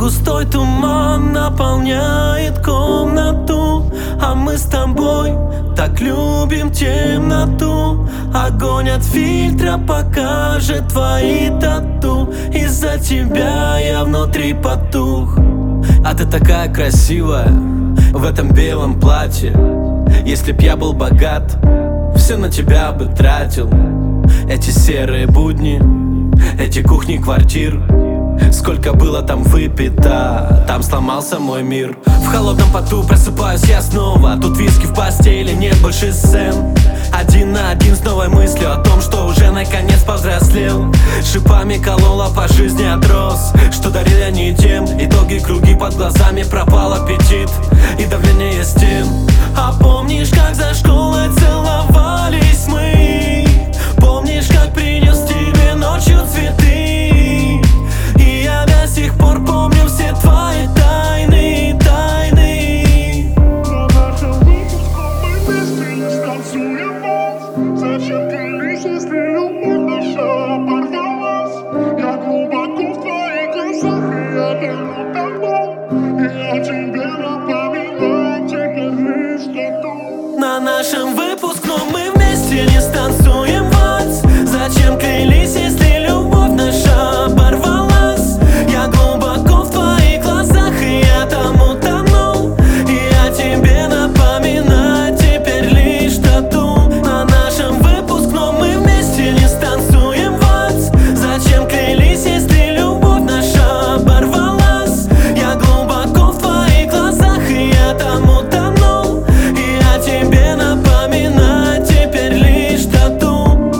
Густой туман наполняет комнату, а мы с тобой так любим темноту. Огонь от фильтра покажет твои тату. Из-за тебя я внутри потух. А ты такая красивая в этом белом платье. Если б я был богат, все на тебя бы тратил. Эти серые будни, эти кухни квартир, сколько было там выпито, там сломался мой мир. В холодном поту просыпаюсь я снова. Тут виски в постели, нет больше сцен. Один на один с новой мыслью о том, что уже наконец повзрослел. Шипами колола, по жизни отрос. Что дарили они тем, итоги круги под глазами, пропал аппетит и давление стен. А помнишь, как за школой целовались мы? Помнишь, как принес тебе ночью цветы? И я до сих пор помню все твои тайны, тайны. На нашем выпуску мы вместе не станцуем вальс. Зачем крылись, если любовь наша оборвалась? Я глубоко в твоих глазах, и я давно тобой. И я тебе напоминаю, теперь лишь тату. На нашем выпускном мы вместе не станцуем вальс. Зачем крылись, если любовь наша оборвалась? Я глубоко в твоих глазах, и я там утонул. И я тебе напоминаю, теперь лишь тату. На нашем выпускном мы вместе не станцуем вальс. Зачем крылись, если любовь наша оборвалась? Я глубоко в твоих глазах, и я там утонул. И я тебе напоминаю, теперь лишь тату.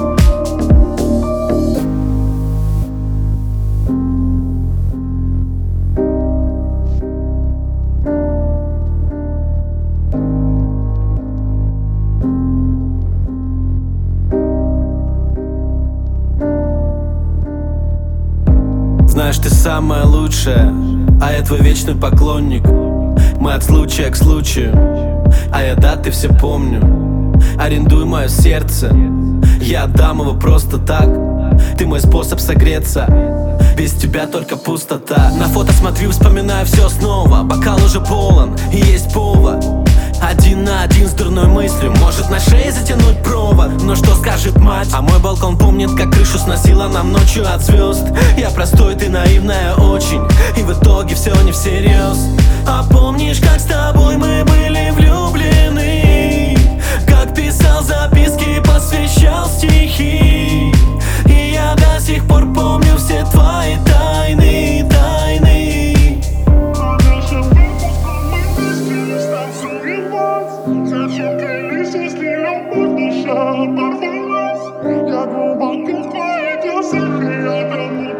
Знаешь, ты самая лучшая, а я твой вечный поклонник. Мы от случая к случаю, а я даты все помню. Арендуй мое сердце, я отдам его просто так. Ты мой способ согреться, без тебя только пустота. На фото смотрю, вспоминаю все снова. Бокал уже полон, и есть повод. Один на один с дурной мыслью, может на шее затянуть провод. Но что скажет мать? А мой балкон помнит, как крышу сносила нам ночью от звезд. Я простой, ты наивная очень, и в итоге все не всерьез. А помнишь, как с тобой мы были влюблены? Как писал записки, посвящал стихи. И я до сих пор помню все твои тайны, тайны. На нашем выпуску мы вместе не станцуем вальс. Зачем крылись, если любовь наша оборвалась? Я глубоко в твоих глазах, и я давно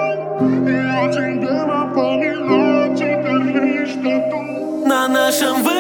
тобой. И я тебе напоминаю, теперь лишь тату. На нашем